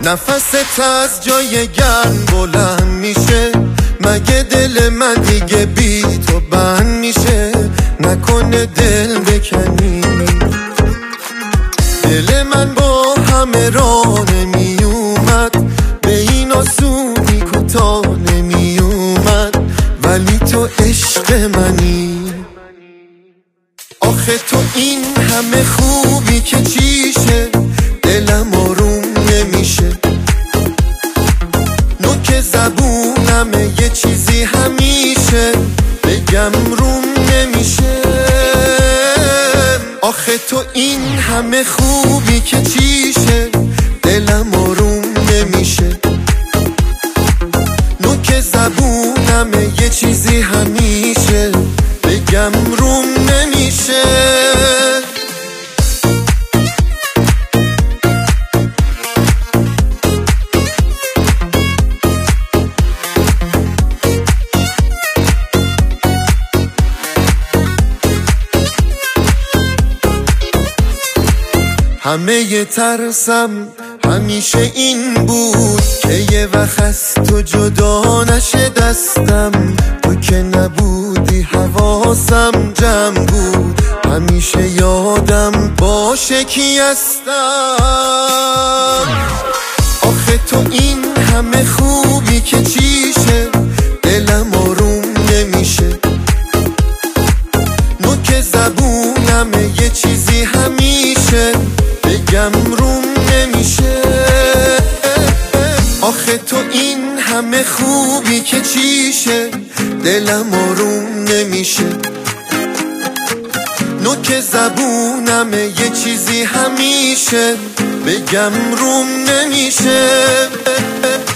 نفست از جای گرم بلند میشه، مگه دل من دیگه بی تو بند میشه؟ نکنه دل بکنی، دل من با همه راه نمی اومد، به این آسونی کوتاه نمی اومد، ولی تو عشق منی. آخه تو این همه خوبی که چیشه، دلم آروم نمیشه، نوک زبونم یه چیزی همیشه بگم روم نمیشه. آخه تو این همه خوبی که چیشه، دلم آروم نمیشه، نوک زبونم یه چیزی همیشه بگم روم نمیشه. همه ی ترسم همیشه این بود که یه وقت از تو جدا نشه دستم، تو که نبودی حواسم جمع بود، همیشه یادم باشه کی هستم. آخه تو این همه خوبی که چیشه، دلم آروم نمیشه، نوک زبونم یه چیزی همیشه بگم روم نمیشه. آخه تو این همه خوبی که چیشه، دلم آروم نمیشه، نوک زبونم یه چیزی همیشه بگم روم نمیشه.